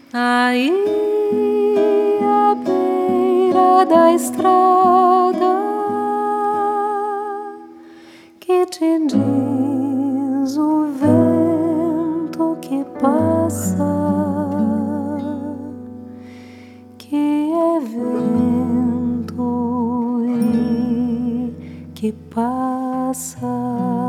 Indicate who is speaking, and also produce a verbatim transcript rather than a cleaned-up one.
Speaker 1: Aí à beira da estrada, que te diz o vento que passa, que é vento e que passa.